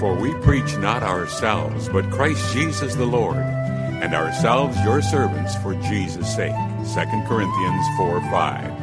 For we preach not ourselves, but Christ Jesus the Lord, and ourselves your servants for Jesus' sake. 2 Corinthians 4:5.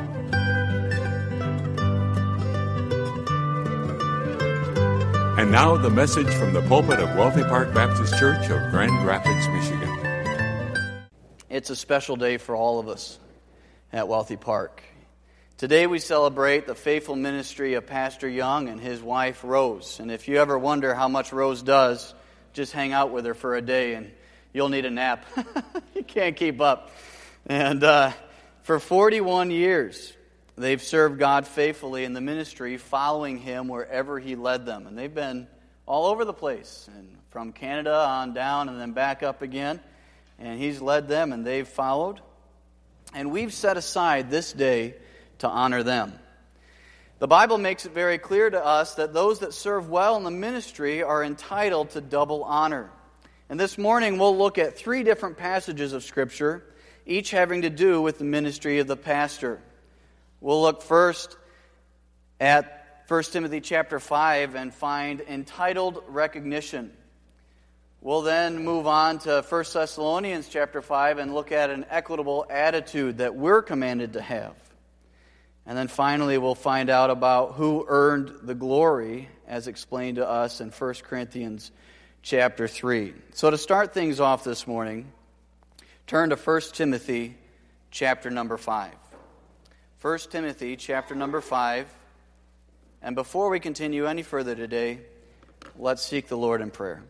And now the message from the pulpit of Wealthy Park Baptist Church of Grand Rapids, Michigan. It's a special day for all of us at Wealthy Park. Today we celebrate the faithful ministry of Pastor Young and his wife Rose. And if you ever wonder how much Rose does, just hang out with her for a day and you'll need a nap. You can't keep up. And for 41 years, they've served God faithfully in the ministry, following Him wherever He led them. And they've been all over the place, and from Canada on down and then back up again. And He's led them and they've followed. And we've set aside this day to honor them. The Bible makes it very clear to us that those that serve well in the ministry are entitled to double honor. And this morning we'll look at 3 different passages of Scripture, each having to do with the ministry of the pastor. We'll look first at 1 Timothy chapter 5 and find entitled recognition. We'll then move on to 1 Thessalonians chapter 5 and look at an equitable attitude that we're commanded to have. And then finally we'll find out about who earned the glory as explained to us in 1 Corinthians chapter 3. So to start things off this morning, turn to 1 Timothy chapter number 5. 1 Timothy chapter number 5. And before we continue any further today, let's seek the Lord in prayer.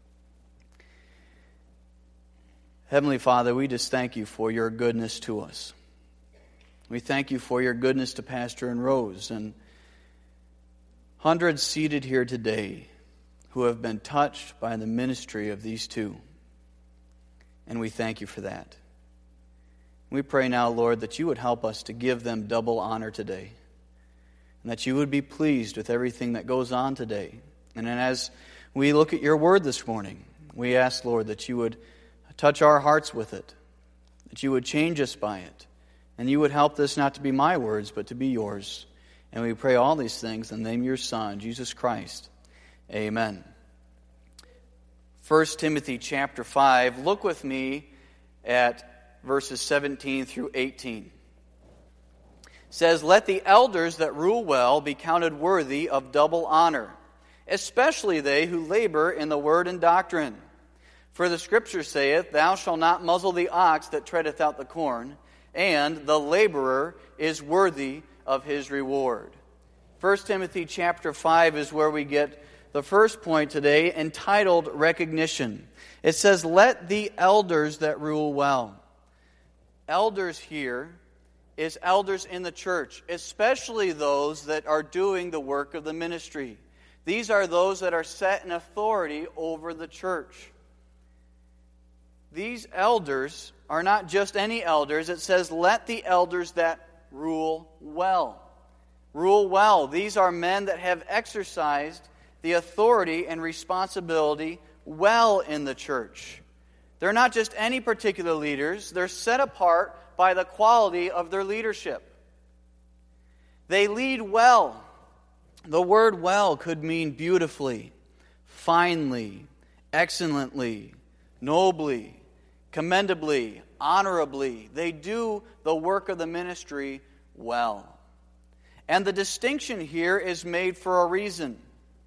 Heavenly Father, we just thank You for Your goodness to us. We thank You for Your goodness to Pastor and Rose and hundreds seated here today who have been touched by the ministry of these two. And we thank You for that. We pray now, Lord, that You would help us to give them double honor today, and that You would be pleased with everything that goes on today. And then as we look at Your word this morning, we ask, Lord, that You would touch our hearts with it, that You would change us by it, and You would help this not to be my words, but to be Yours. And we pray all these things in the name of Your Son, Jesus Christ. Amen. 1 Timothy chapter 5. Look with me at verses 17 through 18. It says, "Let the elders that rule well be counted worthy of double honor, especially they who labor in the word and doctrine. For the Scripture saith, Thou shalt not muzzle the ox that treadeth out the corn, and the laborer is worthy of his reward." 1 Timothy chapter 5 is where we get the first point today, entitled recognition. It says, "Let the elders that rule well." Elders here is elders in the church, especially those that are doing the work of the ministry. These are those that are set in authority over the church. These elders are not just any elders. It says, "Let the elders that rule well." Rule well. These are men that have exercised the authority and responsibility well in the church. They're not just any particular leaders. They're set apart by the quality of their leadership. They lead well. The word well could mean beautifully, finely, excellently, nobly, commendably, honorably. They do the work of the ministry well. And the distinction here is made for a reason.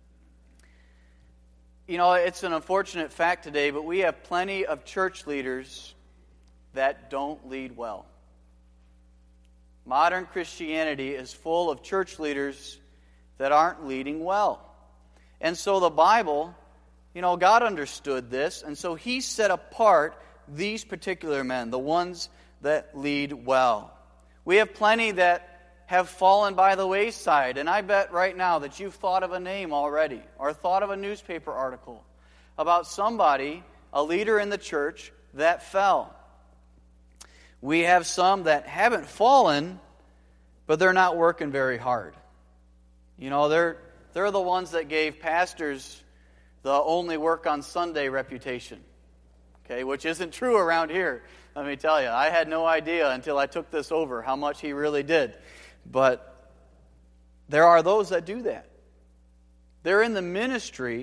You know, it's an unfortunate fact today, but we have plenty of church leaders that don't lead well. Modern Christianity is full of church leaders that aren't leading well. And so the Bible, God understood this, and so He set apart these particular men, the ones that lead well. We have plenty that have fallen by the wayside, and I bet right now that you've thought of a name already, or thought of a newspaper article about somebody, a leader in the church, that fell. We have some that haven't fallen, but they're not working very hard. They're the ones that gave pastors the only work on Sunday reputation. Okay, which isn't true around here. Let me tell you, I had no idea until I took this over how much he really did. But there are those that do that. They're in the ministry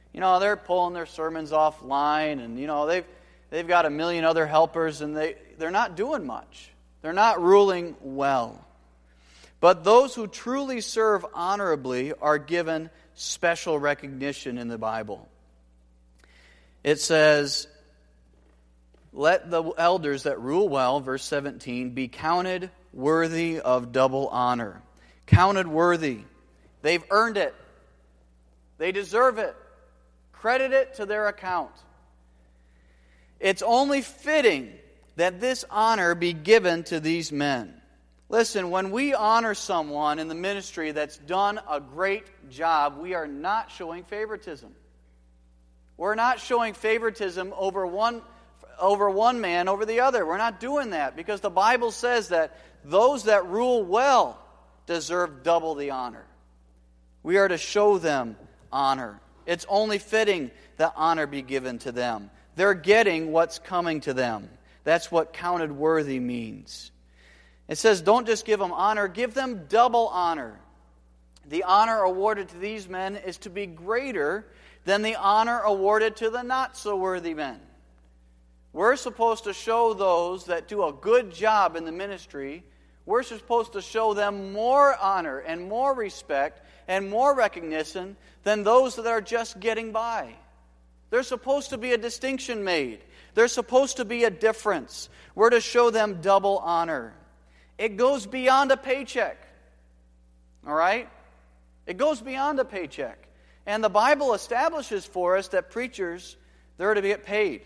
They're pulling their sermons offline, and, they've got a million other helpers, and they're not doing much. They're not ruling well. But those who truly serve honorably are given special recognition in the Bible. It says, let the elders that rule well, verse 17, be counted worthy of double honor. Counted worthy. They've earned it. They deserve it. Credit it to their account. It's only fitting that this honor be given to these men. Listen, when we honor someone in the ministry that's done a great job, we are not showing favoritism. We're not showing favoritism over one man over the other. We're not doing that because the Bible says that those that rule well deserve double the honor. We are to show them honor. It's only fitting that honor be given to them. They're getting what's coming to them. That's what counted worthy means. It says, don't just give them honor, give them double honor. The honor awarded to these men is to be greater than the honor awarded to the not-so-worthy men. We're supposed to show those that do a good job in the ministry, we're supposed to show them more honor and more respect and more recognition than those that are just getting by. There's supposed to be a distinction made. There's supposed to be a difference. We're to show them double honor. It goes beyond a paycheck. All right? It goes beyond a paycheck. And the Bible establishes for us that preachers, they're to get paid.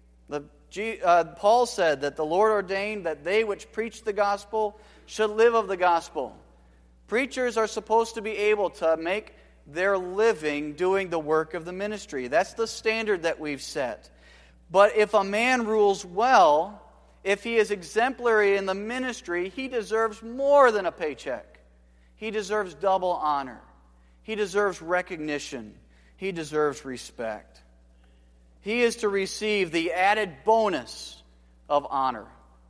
Paul said that the Lord ordained that they which preach the gospel should live of the gospel. Preachers are supposed to be able to make their living doing the work of the ministry. That's the standard that we've set. But if a man rules well, if he is exemplary in the ministry, he deserves more than a paycheck. He deserves double honor. He deserves recognition. He deserves respect. He is to receive the added bonus of honor.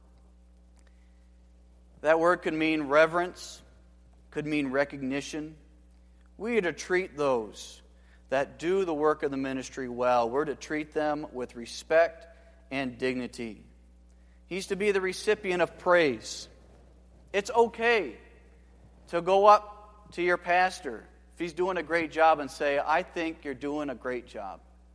That word could mean reverence, could mean recognition. We are to treat those that do the work of the ministry well. We're to treat them with respect and dignity. He's to be the recipient of praise. It's okay to go up to your pastor if he's doing a great job and say, I think you're doing a great job.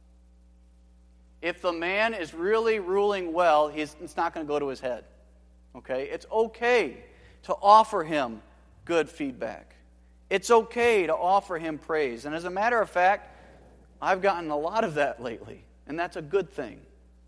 If the man is really ruling well, it's not going to go to his head. Okay? It's okay to offer him good feedback. It's okay to offer him praise. And as a matter of fact, I've gotten a lot of that lately, and that's a good thing.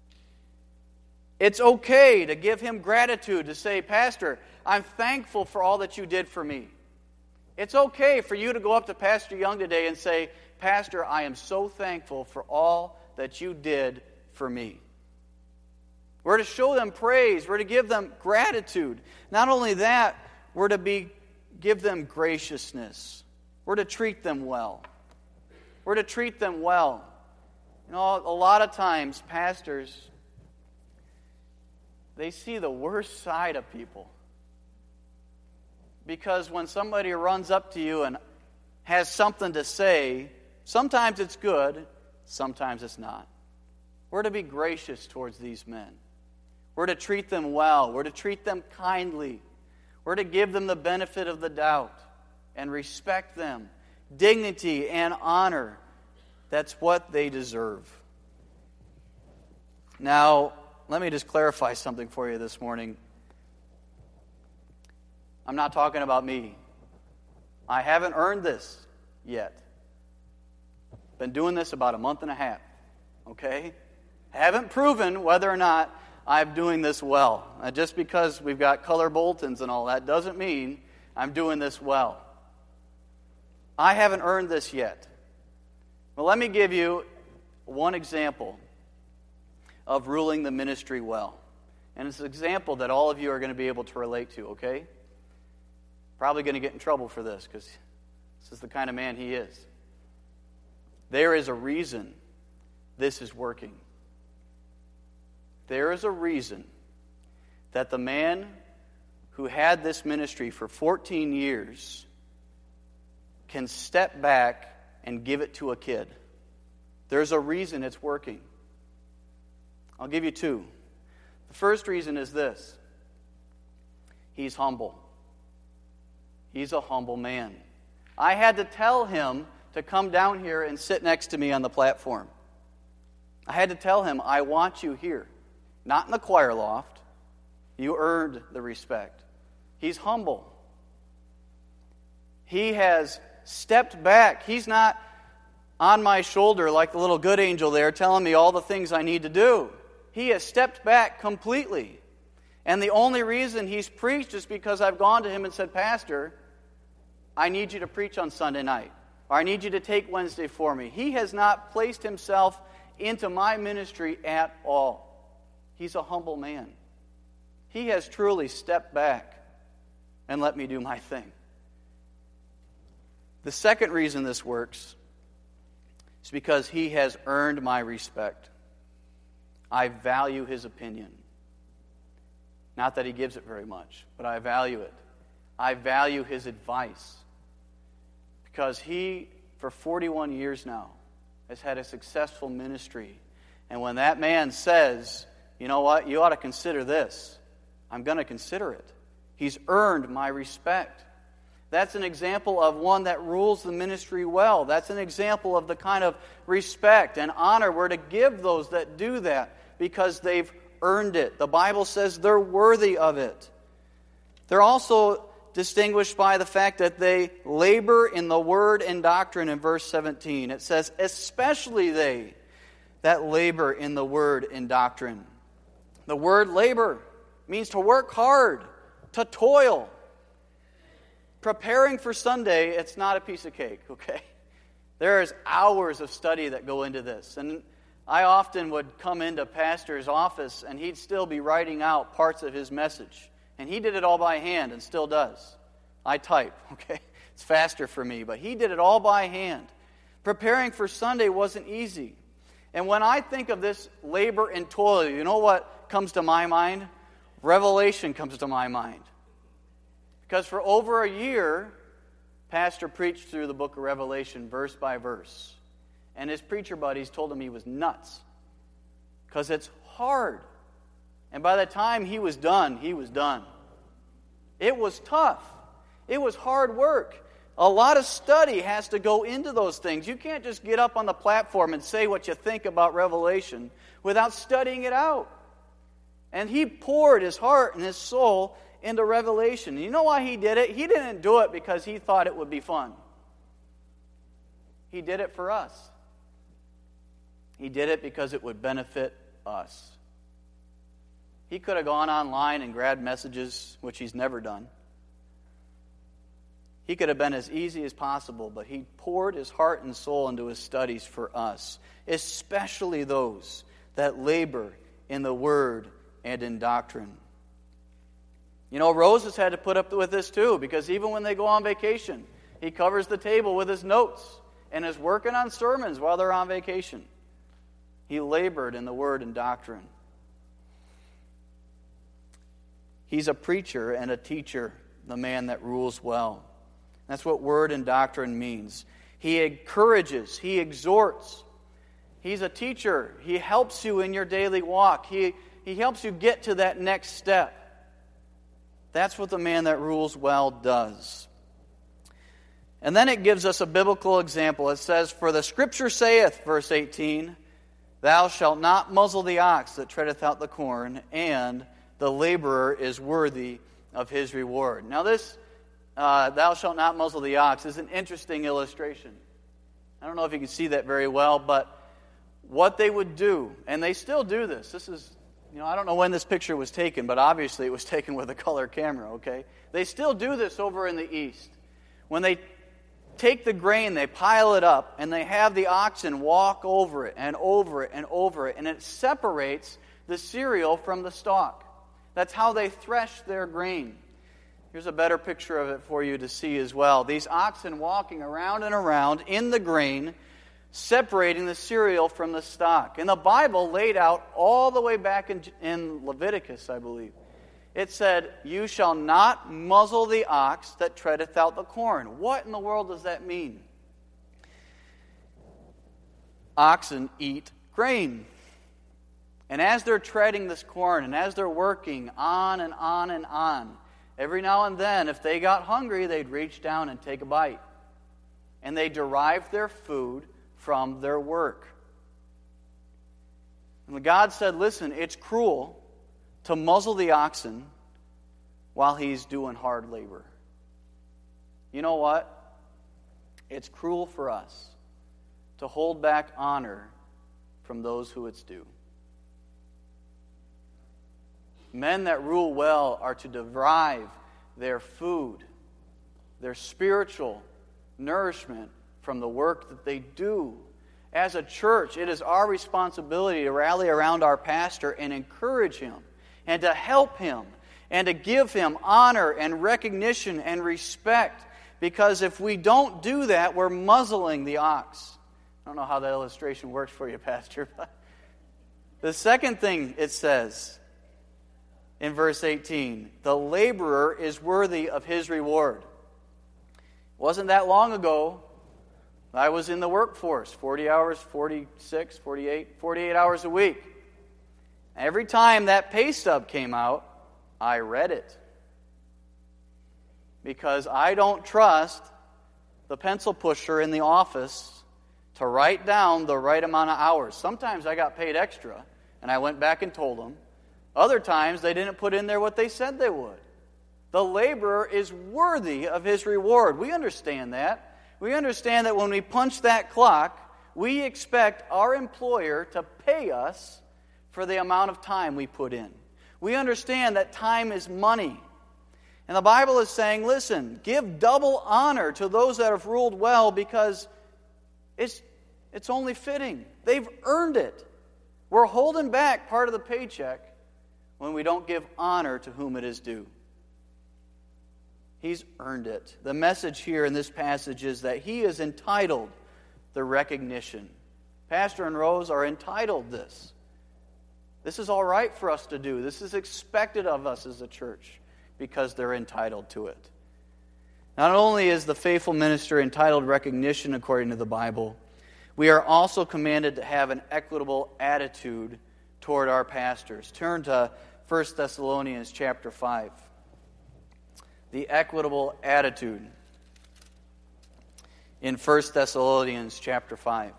It's okay to give him gratitude, to say, Pastor, I'm thankful for all that you did for me. It's okay for you to go up to Pastor Young today and say, Pastor, I am so thankful for all that you did for me. We're to show them praise. We're to give them gratitude. Not only that, we're to give them graciousness. We're to treat them well. We're to treat them well. A lot of times, pastors, they see the worst side of people. Because when somebody runs up to you and has something to say, sometimes it's good, sometimes it's not. We're to be gracious towards these men. We're to treat them well. We're to treat them kindly. We're to give them the benefit of the doubt and respect them. Dignity and honor. That's what they deserve. Now, let me just clarify something for you this morning. I'm not talking about me. I haven't earned this yet. Been doing this about a month and a half. Okay? Haven't proven whether or not I'm doing this well. Just because we've got color bulletins and all that doesn't mean I'm doing this well. I haven't earned this yet. Well, let me give you one example of ruling the ministry well. And it's an example that all of you are going to be able to relate to, okay? Probably going to get in trouble for this because this is the kind of man he is. There is a reason this is working. There is a reason that the man who had this ministry for 14 years can step back and give it to a kid. There's a reason it's working. I'll give you two. The first reason is this. He's humble. He's a humble man. I had to tell him to come down here and sit next to me on the platform. I had to tell him, I want you here. Not in the choir loft. You earned the respect. He's humble. He has stepped back. He's not on my shoulder like the little good angel there telling me all the things I need to do. He has stepped back completely. And the only reason he's preached is because I've gone to him and said, Pastor, I need you to preach on Sunday night. Or I need you to take Wednesday for me. He has not placed himself into my ministry at all. He's a humble man. He has truly stepped back and let me do my thing. The second reason this works is because he has earned my respect. I value his opinion. Not that he gives it very much, but I value it. I value his advice. Because he, for 41 years now, has had a successful ministry. And when that man says, you know what, you ought to consider this, I'm going to consider it. He's earned my respect. That's an example of one that rules the ministry well. That's an example of the kind of respect and honor we're to give those that do that because they've earned it. The Bible says they're worthy of it. They're also distinguished by the fact that they labor in the word and doctrine in verse 17. It says, especially they that labor in the word and doctrine. The word labor means to work hard, to toil. Preparing for Sunday, it's not a piece of cake, okay? There's hours of study that go into this. And I often would come into pastor's office and he'd still be writing out parts of his message. And he did it all by hand and still does. I type, okay? It's faster for me, but he did it all by hand. Preparing for Sunday wasn't easy. And when I think of this labor and toil, you know what comes to my mind? Revelation comes to my mind. Because for over a year, Pastor preached through the book of Revelation verse by verse. And his preacher buddies told him he was nuts. Because it's hard. And by the time he was done, he was done. It was tough. It was hard work. A lot of study has to go into those things. You can't just get up on the platform and say what you think about Revelation without studying it out. And he poured his heart and his soul into Revelation. And you know why he did it? He didn't do it because he thought it would be fun. He did it for us. He did it because it would benefit us. He could have gone online and grabbed messages, which he's never done. He could have been as easy as possible, but he poured his heart and soul into his studies for us, especially those that labor in the Word and in doctrine. You know, Rose has had to put up with this too, because even when they go on vacation, he covers the table with his notes and is working on sermons while they're on vacation. He labored in the Word and doctrine. He's a preacher and a teacher, the man that rules well. That's what word and doctrine means. He encourages, he exhorts. He's a teacher. He helps you in your daily walk. He helps you get to that next step. That's what the man that rules well does. And then it gives us a biblical example. It says, for the Scripture saith, verse 18, thou shalt not muzzle the ox that treadeth out the corn, and the laborer is worthy of his reward. Now this, thou shalt not muzzle the ox, is an interesting illustration. I don't know if you can see that very well, but what they would do, and they still do this. This is, I don't know when this picture was taken, but obviously it was taken with a color camera, okay? They still do this over in the East. When they take the grain, they pile it up, and they have the oxen walk over it and over it and over it, and it separates the cereal from the stalk. That's how they thresh their grain. Here's a better picture of it for you to see as well. These oxen walking around and around in the grain, separating the cereal from the stalk. And the Bible laid out all the way back in Leviticus, I believe. It said, you shall not muzzle the ox that treadeth out the corn. What in the world does that mean? oxen eat grain. And as they're treading this corn, and as they're working on and on and on, every now and then, if they got hungry, they'd reach down and take a bite. And they derived their food from their work. And God said, listen, it's cruel to muzzle the oxen while he's doing hard labor. You know what? It's cruel for us to hold back honor from those who it's due. Men that rule well are to derive their food, their spiritual nourishment from the work that they do. As a church, it is our responsibility to rally around our pastor and encourage him and to help him and to give him honor and recognition and respect, because if we don't do that, we're muzzling the ox. I don't know how that illustration works for you, Pastor. But the second thing it says in verse 18, the laborer is worthy of his reward. It wasn't that long ago I was in the workforce, 40 hours, 46, 48 hours a week. Every time that pay stub came out, I read it. Because I don't trust the pencil pusher in the office to write down the right amount of hours. Sometimes I got paid extra, and I went back and told them. Other times, they didn't put in there what they said they would. The laborer is worthy of his reward. We understand that. We understand that when we punch that clock, we expect our employer to pay us for the amount of time we put in. We understand that time is money. And the Bible is saying, listen, give double honor to those that have ruled well, because it's only fitting. They've earned it. We're holding back part of the paycheck when we don't give honor to whom it is due. He's earned it. The message here in this passage is that he is entitled the recognition. Pastor and Rose are entitled this. This is all right for us to do. This is expected of us as a church because they're entitled to it. Not only is the faithful minister entitled recognition according to the Bible, we are also commanded to have an equitable attitude toward our pastors. Turn to 1 Thessalonians chapter 5. The equitable attitude in 1 Thessalonians chapter 5.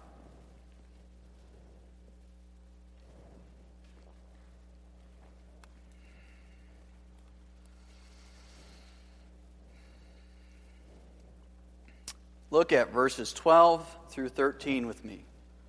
Look at verses 12 through 13 with me.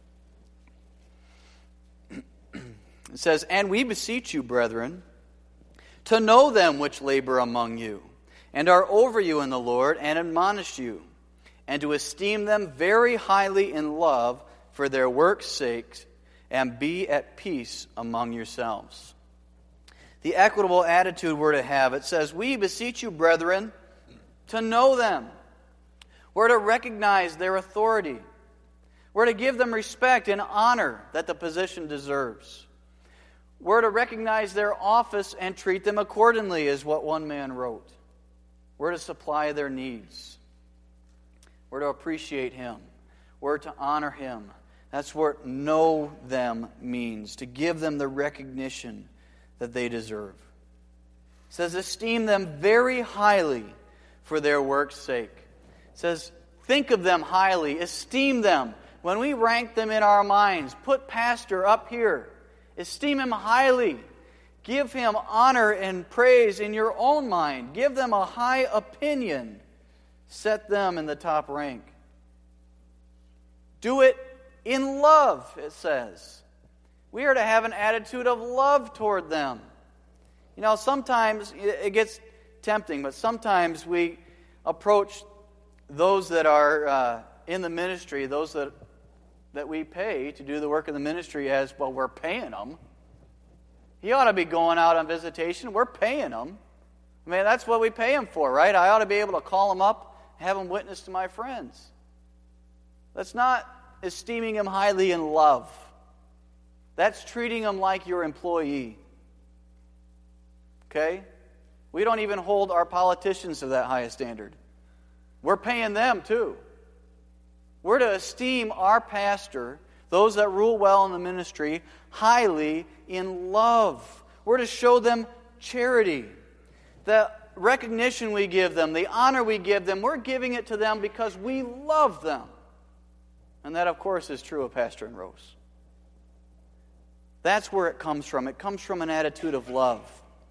It says, "And we beseech you, brethren, to know them which labor among you, and are over you in the Lord, and admonish you, and to esteem them very highly in love for their work's sake, and be at peace among yourselves." The equitable attitude we're to have, it says, "We beseech you, brethren, to know them." We're to recognize their authority. We're to give them respect and honor that the position deserves. We're to recognize their office and treat them accordingly, is what one man wrote. We're to supply their needs. We're to appreciate him. We're to honor him. That's what know them means, to give them the recognition that they deserve. It says, esteem them very highly for their work's sake. It says, think of them highly, esteem them. When we rank them in our minds, put pastor up here. Esteem him highly. Give him honor and praise in your own mind. Give them a high opinion. Set them in the top rank. Do it in love, it says. We are to have an attitude of love toward them. You know, sometimes it gets tempting, but sometimes we approach those that are in the ministry, those that we pay to do the work of the ministry as, well, we're paying them. He ought to be going out on visitation. We're paying him. I mean, that's what we pay him for, right? I ought to be able to call him up and have him witness to my friends. That's not esteeming him highly in love. That's treating him like your employee. Okay? We don't even hold our politicians to that high a standard. We're paying them too. We're to esteem our pastor those that rule well in the ministry, highly in love. We're to show them charity. The recognition we give them, the honor we give them, we're giving it to them because we love them. And that, of course, is true of Pastor and Rose. That's where it comes from. It comes from an attitude of love.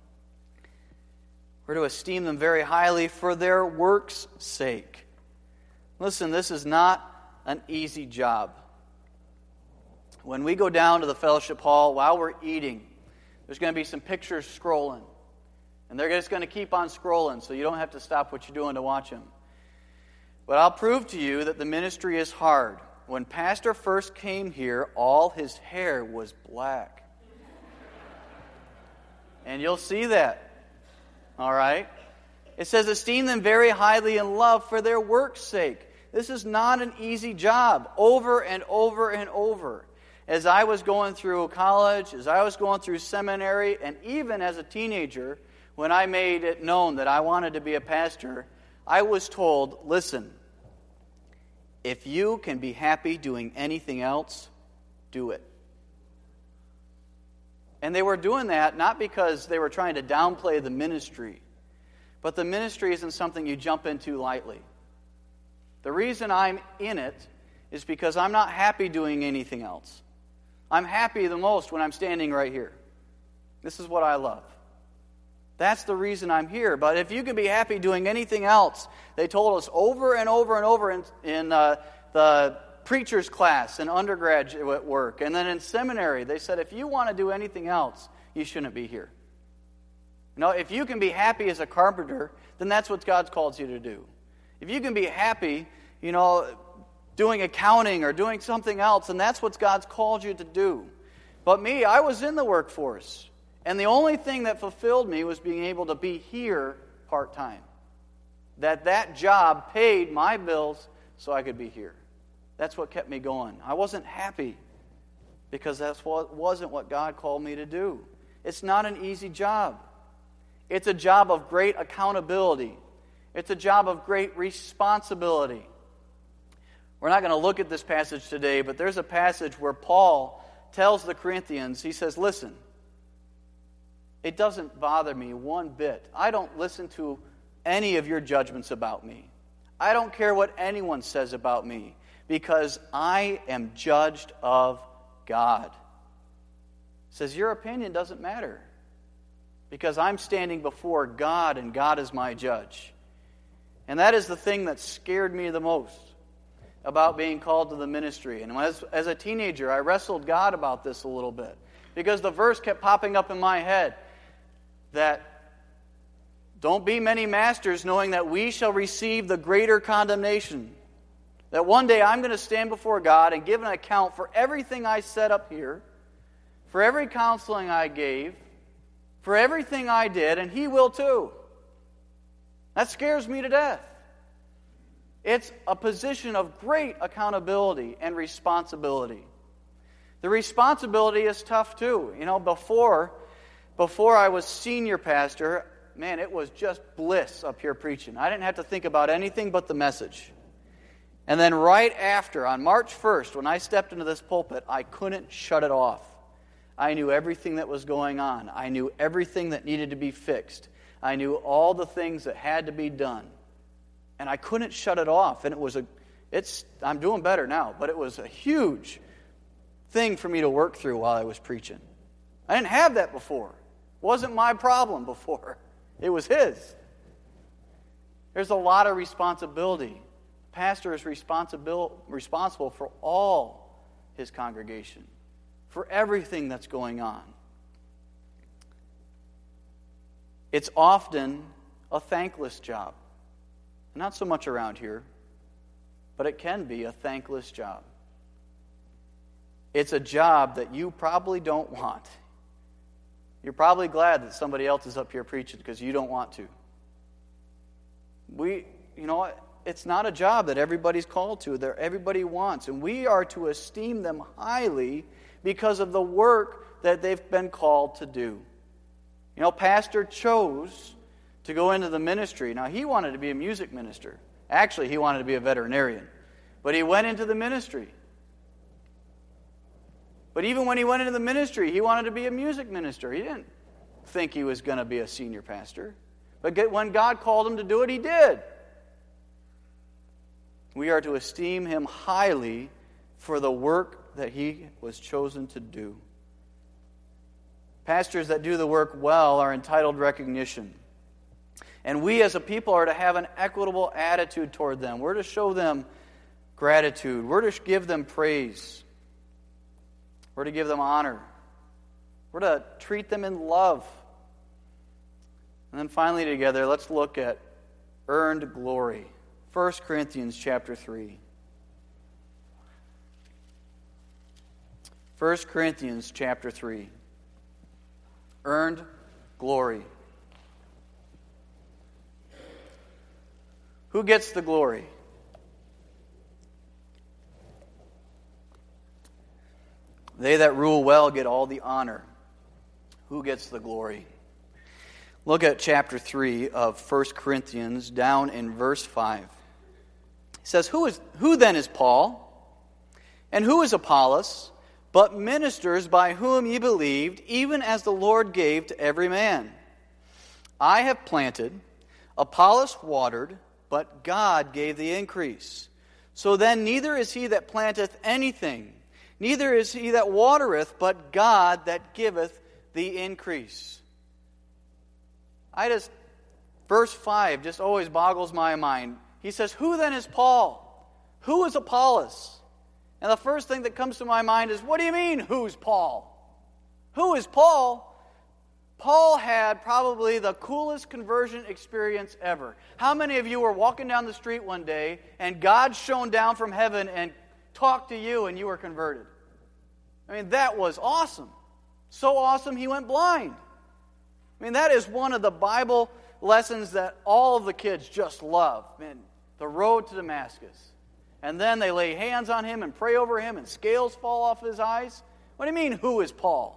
We're to esteem them very highly for their work's sake. Listen, this is not an easy job. When we go down to the fellowship hall while we're eating, there's going to be some pictures scrolling. And they're just going to keep on scrolling, so you don't have to stop what you're doing to watch them. But I'll prove to you that the ministry is hard. When Pastor first came here, all his hair was black. And you'll see that. All right? It says, esteem them very highly in love for their work's sake. This is not an easy job, over and over and over. As I was going through college, as I was going through seminary, and even as a teenager, when I made it known that I wanted to be a pastor, I was told, listen, if you can be happy doing anything else, do it. And they were doing that not because they were trying to downplay the ministry, but the ministry isn't something you jump into lightly. The reason I'm in it is because I'm not happy doing anything else. I'm happy the most when I'm standing right here. This is what I love. That's the reason I'm here. But if you can be happy doing anything else, they told us over and over and over in the preacher's class in undergraduate work. And then in seminary, they said, if you want to do anything else, you shouldn't be here. You know, if you can be happy as a carpenter, then that's what God's called you to do. If you can be happy, doing accounting or doing something else, and that's what God's called you to do. But me, I was in the workforce. And the only thing that fulfilled me was being able to be here part-time. That job paid my bills so I could be here. That's what kept me going. I wasn't happy because wasn't what God called me to do. It's not an easy job. It's a job of great accountability. It's a job of great responsibility. We're not going to look at this passage today, but there's a passage where Paul tells the Corinthians, he says, listen, it doesn't bother me one bit. I don't listen to any of your judgments about me. I don't care what anyone says about me, because I am judged of God. He says, your opinion doesn't matter, because I'm standing before God, and God is my judge. And that is the thing that scared me the most about being called to the ministry. And as a teenager, I wrestled God about this a little bit, because the verse kept popping up in my head that don't be many masters, knowing that we shall receive the greater condemnation. That one day I'm going to stand before God and give an account for everything I said up here, for every counseling I gave, for everything I did, and He will too. That scares me to death. It's a position of great accountability and responsibility. The responsibility is tough too. Before I was senior pastor, man, it was just bliss up here preaching. I didn't have to think about anything but the message. And then right after, on March 1st, when I stepped into this pulpit, I couldn't shut it off. I knew everything that was going on. I knew everything that needed to be fixed. I knew all the things that had to be done. And I couldn't shut it off. And I'm doing better now, but it was a huge thing for me to work through while I was preaching. I didn't have that before. It wasn't my problem before. It was His. There's a lot of responsibility. The pastor is responsible for all his congregation, for everything that's going on. It's often a thankless job. Not so much around here, but it can be a thankless job. It's a job that you probably don't want. You're probably glad that somebody else is up here preaching because you don't want to. It's not a job that everybody's called to, that everybody wants. And we are to esteem them highly because of the work that they've been called to do. Pastor chose to go into the ministry. Now, he wanted to be a music minister. Actually, he wanted to be a veterinarian. But he went into the ministry. But even when he went into the ministry, he wanted to be a music minister. He didn't think he was going to be a senior pastor. But when God called him to do it, he did. We are to esteem him highly for the work that he was chosen to do. Pastors that do the work well are entitled recognition. And we as a people are to have an equitable attitude toward them. We're to show them gratitude. We're to give them praise. We're to give them honor. We're to treat them in love. And then finally together, let's look at earned glory. 1 Corinthians chapter 3. 1 Corinthians chapter 3. Earned glory. Who gets the glory? They that rule well get all the honor. Who gets the glory? Look at chapter 3 of 1 Corinthians, down in verse 5. It says, Who then is Paul? And who is Apollos? But ministers by whom ye believed, even as the Lord gave to every man. I have planted, Apollos watered, but God gave the increase. So then neither is he that planteth anything, neither is he that watereth, but God that giveth the increase. Verse 5 just always boggles my mind. He says, Who then is Paul? Who is Apollos? And the first thing that comes to my mind is, what do you mean, who's Paul? Who is Paul? Paul had probably the coolest conversion experience ever. How many of you were walking down the street one day and God shone down from heaven and talked to you and you were converted? I mean, that was awesome. So awesome he went blind. I mean, that is one of the Bible lessons that all of the kids just love. Man, the road to Damascus. And then they lay hands on him and pray over him and scales fall off his eyes. What do you mean, who is Paul?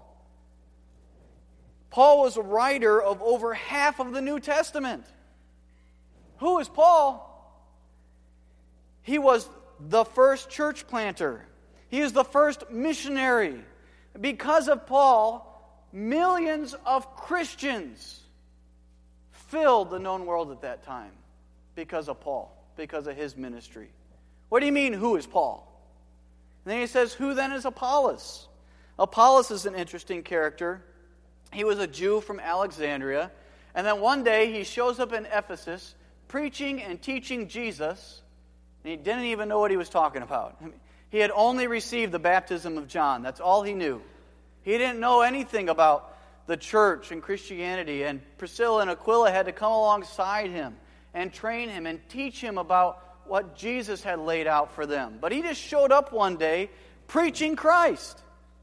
Paul was a writer of over half of the New Testament. Who is Paul? He was the first church planter. He is the first missionary. Because of Paul, millions of Christians filled the known world at that time because of Paul, because of his ministry. What do you mean, who is Paul? And then he says, who then is Apollos? Apollos is an interesting character. He was a Jew from Alexandria. And then one day he shows up in Ephesus preaching and teaching Jesus. And he didn't even know what he was talking about. I mean, he had only received the baptism of John. That's all he knew. He didn't know anything about the church and Christianity. And Priscilla and Aquila had to come alongside him and train him and teach him about what Jesus had laid out for them. But he just showed up one day preaching Christ.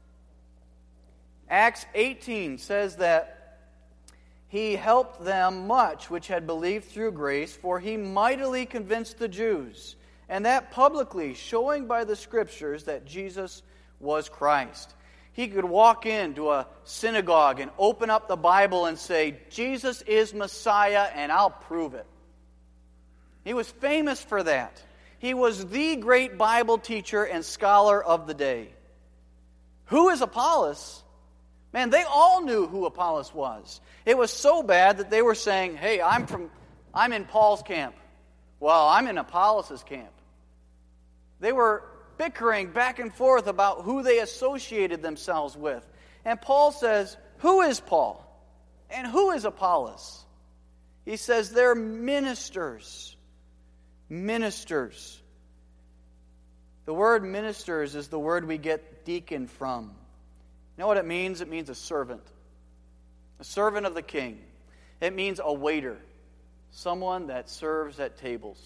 Acts 18 says that he helped them much which had believed through grace, for he mightily convinced the Jews, and that publicly, showing by the Scriptures that Jesus was Christ. He could walk into a synagogue and open up the Bible and say, Jesus is Messiah, and I'll prove it. He was famous for that. He was the great Bible teacher and scholar of the day. Who is Apollos? Man, they all knew who Apollos was. It was so bad that they were saying, hey, I'm in Paul's camp. Well, I'm in Apollos' camp. They were bickering back and forth about who they associated themselves with. And Paul says, who is Paul? And who is Apollos? He says they're ministers. Ministers. The word ministers is the word we get deacon from. You know what it means? It means a servant. A servant of the king. It means a waiter. Someone that serves at tables.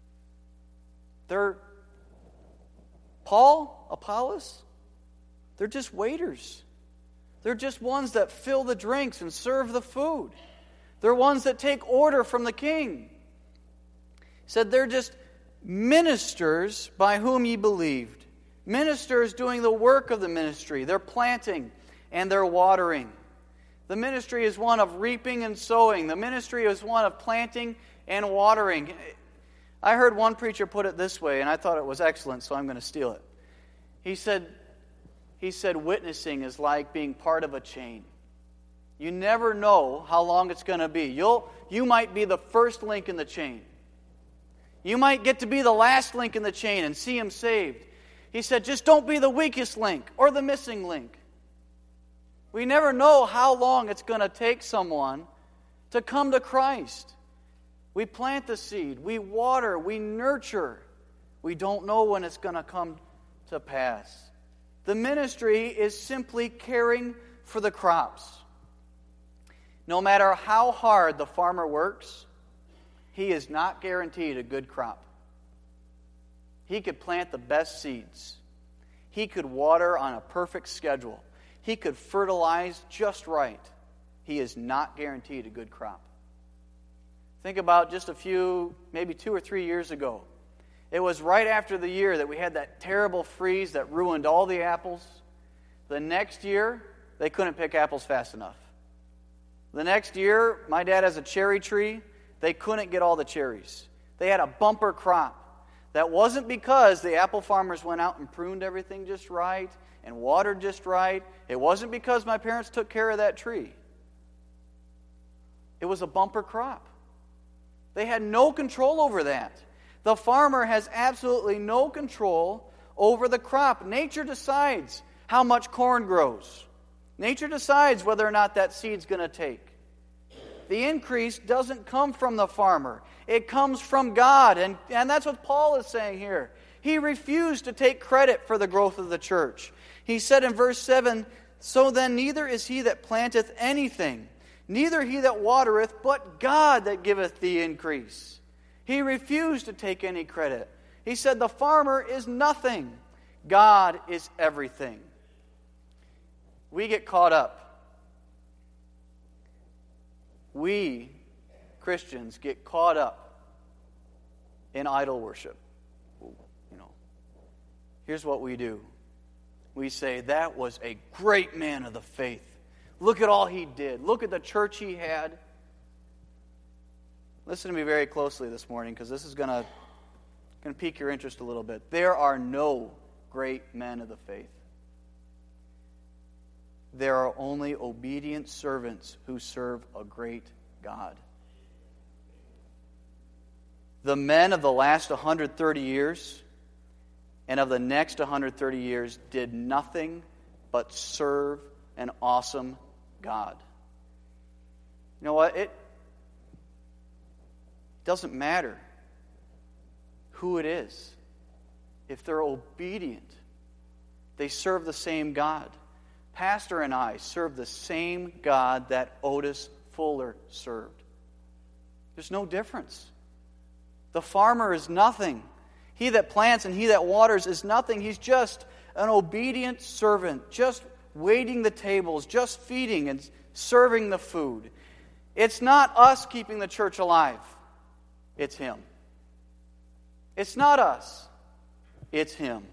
Paul, Apollos, they're just waiters. They're just ones that fill the drinks and serve the food. They're ones that take order from the king. He said they're just ministers by whom ye believed. Ministers doing the work of the ministry. They're planting and they're watering. The ministry is one of reaping and sowing. The ministry is one of planting and watering. I heard one preacher put it this way, and I thought it was excellent, so I'm going to steal it. He said he said witnessing is like being part of a chain. You never know how long it's going to be. You might be the first link in the chain. You might get to be the last link in the chain and see him saved. He said, just don't be the weakest link or the missing link. We never know how long it's going to take someone to come to Christ. We plant the seed, we water, we nurture. We don't know when it's going to come to pass. The ministry is simply caring for the crops. No matter how hard the farmer works, he is not guaranteed a good crop. He could plant the best seeds. He could water on a perfect schedule. He could fertilize just right. He is not guaranteed a good crop. Think about just a few, maybe 2 or 3 years ago. It was right after the year that we had that terrible freeze that ruined all the apples. The next year, they couldn't pick apples fast enough. The next year, my dad has a cherry tree. They couldn't get all the cherries. They had a bumper crop. That wasn't because the apple farmers went out and pruned everything just right and watered just right. It wasn't because my parents took care of that tree. It was a bumper crop. They had no control over that. The farmer has absolutely no control over the crop. Nature decides how much corn grows. Nature decides whether or not that seed's going to take. The increase doesn't come from the farmer. It comes from God. And that's what Paul is saying here. He refused to take credit for the growth of the church. He said in verse 7, so then neither is he that planteth anything, neither he that watereth, but God that giveth the increase. He refused to take any credit. He said the farmer is nothing. God is everything. We get caught up. We, Christians, get caught up in idol worship. Here's what we do. We say, that was a great man of the faith. Look at all he did. Look at the church he had. Listen to me very closely this morning, because this is going to pique your interest a little bit. There are no great men of the faith. There are only obedient servants who serve a great God. The men of the last 130 years and of the next 130 years did nothing but serve an awesome God. You know what? It doesn't matter who it is. If they're obedient, they serve the same God. Pastor and I serve the same God that Otis Fuller served. There's no difference. The farmer is nothing. He that plants and he that waters is nothing. He's just an obedient servant, just waiting the tables, just feeding and serving the food. It's not us keeping the church alive. It's Him. It's not us. It's Him.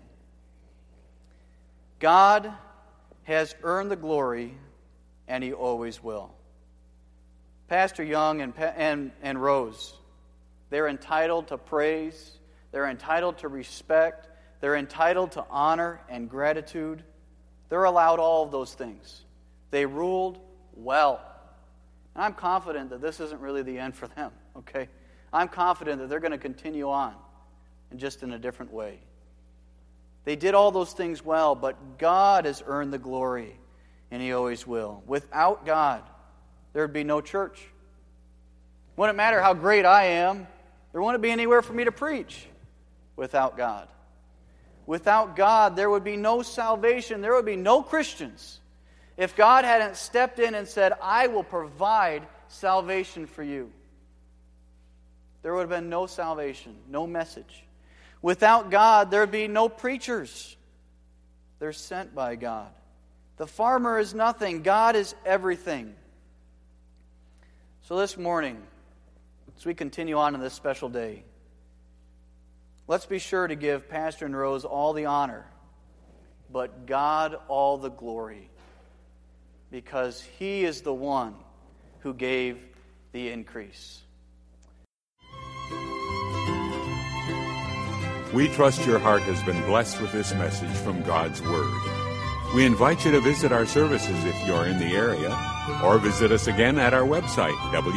God has earned the glory, and He always will. Pastor Young and Rose, they're entitled to praise. They're entitled to respect. They're entitled to honor and gratitude. They're allowed all of those things. They ruled well. And I'm confident that this isn't really the end for them, okay? I'm confident that they're going to continue on, and just in a different way. They did all those things well, but God has earned the glory, and He always will. Without God, there would be no church. Wouldn't matter how great I am, there wouldn't be anywhere for me to preach without God. Without God, there would be no salvation. There would be no Christians. If God hadn't stepped in and said, I will provide salvation for you, there would have been no salvation, no message. Without God, there would be no preachers. They're sent by God. The farmer is nothing. God is everything. So this morning, as we continue on in this special day, let's be sure to give Pastor and Rose all the honor, but God all the glory, because He is the one who gave the increase. We trust your heart has been blessed with this message from God's Word. We invite you to visit our services if you're in the area, or visit us again at our website,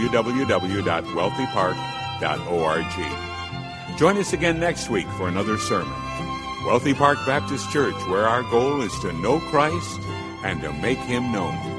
www.wealthypark.org. Join us again next week for another sermon. Wealthy Park Baptist Church, where our goal is to know Christ and to make Him known.